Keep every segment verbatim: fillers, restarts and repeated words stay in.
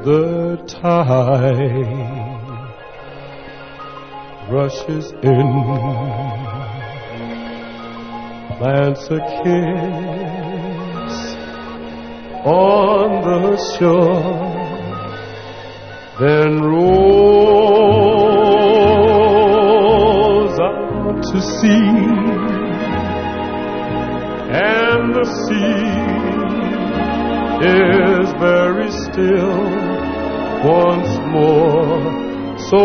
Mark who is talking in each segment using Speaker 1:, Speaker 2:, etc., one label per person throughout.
Speaker 1: the tide rushes in, plants a kiss on the shore, then rolls out to sea, and the sea is very still once more. So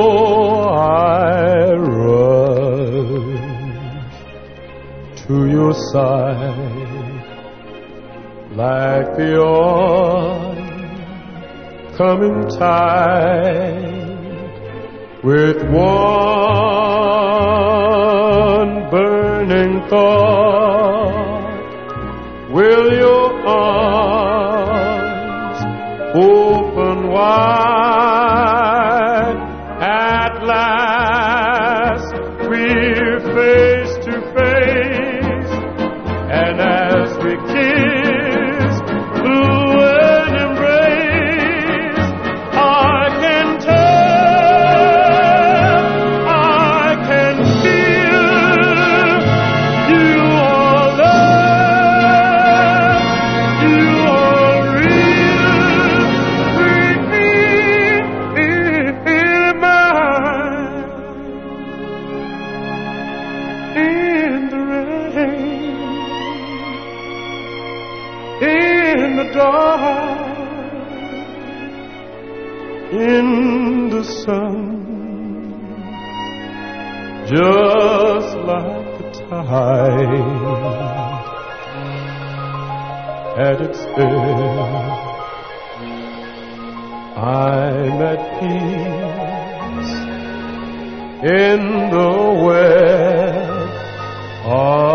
Speaker 1: I rush to your side like the oncoming tide, with one burning thought: will your arms open wide? At last we're face to face, and as we kiss through an embrace, I can tell, I can feel you are love, you are real, sweet mine. In the rain, in the dark, in the sun, just like the tide at its ebb, I'm at peace in the web of